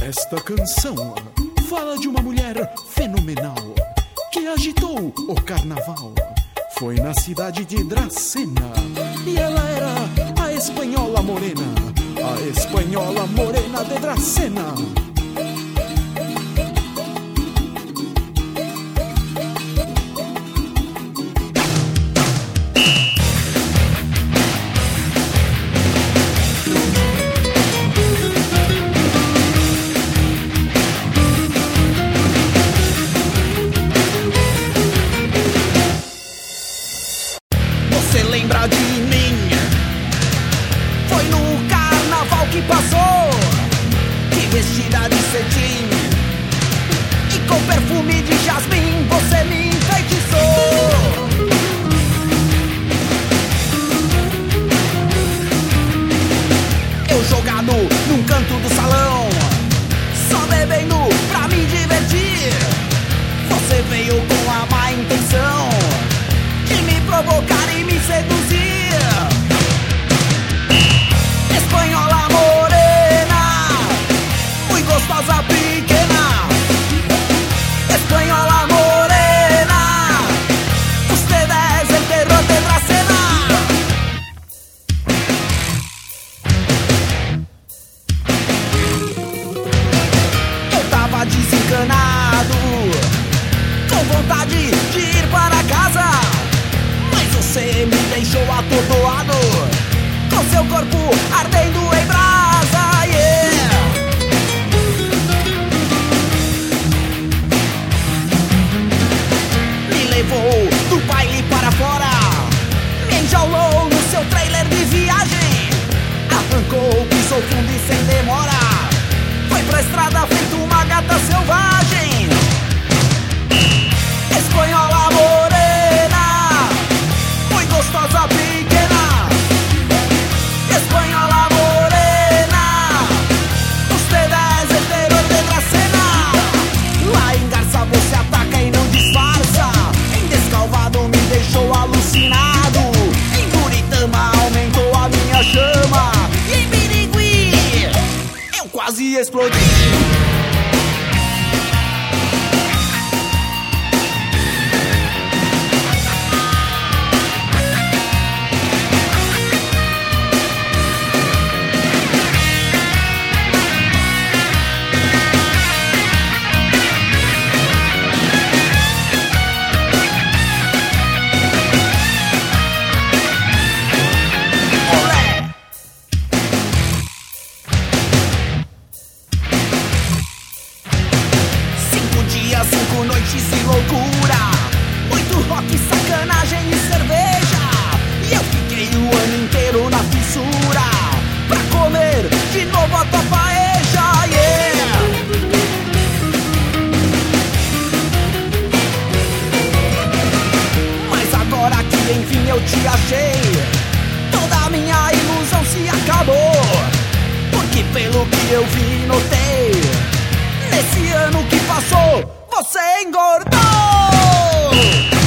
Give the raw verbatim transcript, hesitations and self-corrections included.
Esta canção fala de uma mulher fenomenal que agitou o carnaval. Foi na cidade de Dracena e ela era a espanhola morena, a espanhola morena de Dracena. Você lembra de mim? Foi no carnaval que passou, que vestida de cetim e com perfume de jasmim você me enfeitiçou. Eu jogado num canto do salão, só bebendo pra me divertir. Você veio com a má intenção de me provocar e me seduzir. Espanhola morena, muito gostosa pequena. Espanhola morena, usted es el terror de Dracena. Eu tava desencanado, com vontade de ir para casa, você me deixou atordoado, com seu corpo ardendo em brasa, yeah. Me levou do baile para fora, me enjaulou no seu trailer de viagem, arrancou, pisou fundo e sem demora, foi pra estrada feito uma gata selvagem. Espanhola morena, gostosa pequena. Espanhola morena, usted es el terror de Dracena. Lá em Garça você ataca e não disfarça, em Descalvado me deixou alucinado, em Buritama aumentou a minha chama, e em Birigui eu quase explodi. Cinco noites e loucura, muito rock, sacanagem e cerveja, e eu fiquei o ano inteiro na fissura pra comer de novo a tua paeja, yeah. Mas agora que enfim eu te achei, toda a minha ilusão se acabou, porque pelo que eu vi e notei, nesse ano que passou você engordou!